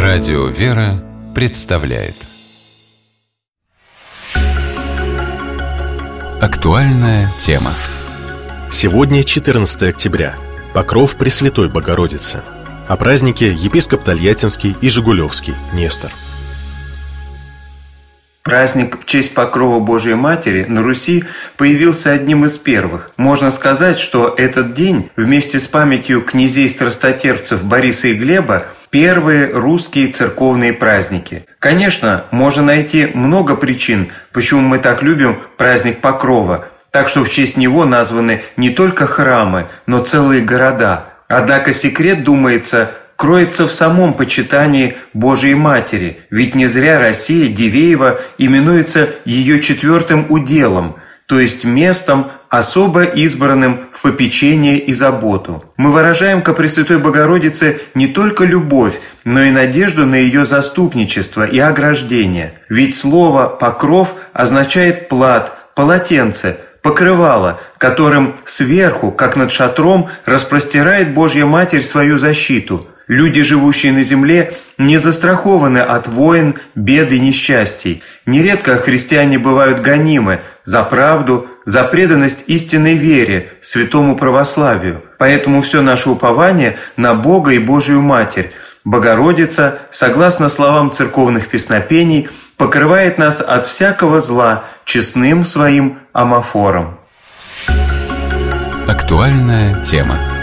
Радио «Вера» представляет актуальная тема. Сегодня 14 октября. Покров Пресвятой Богородицы. О празднике епископ Тольяттинский и Жигулевский Нестор. Праздник в честь Покрова Божией Матери на Руси появился одним из первых. Можно сказать, что этот день вместе с памятью князей-страстотерпцев Бориса и Глеба первые русские церковные праздники. Конечно, можно найти много причин, почему мы так любим праздник Покрова, так что в честь него названы не только храмы, но целые города. Однако секрет, думается, кроется в самом почитании Божией Матери, ведь не зря Россия, Дивеево, именуется ее четвертым уделом, то есть местом, особо избранным в попечение и заботу. Мы выражаем ко Пресвятой Богородице не только любовь, но и надежду на ее заступничество и ограждение. Ведь слово «покров» означает плат, полотенце, покрывало, которым сверху, как над шатром, распростирает Божья Матерь свою защиту. Люди, живущие на земле, не застрахованы от войн, бед и несчастий. Нередко христиане бывают гонимы за правду, за преданность истинной вере, святому православию. Поэтому все наше упование на Бога и Божию Матерь. Богородица, согласно словам церковных песнопений, покрывает нас от всякого зла честным своим омофором. Актуальная тема.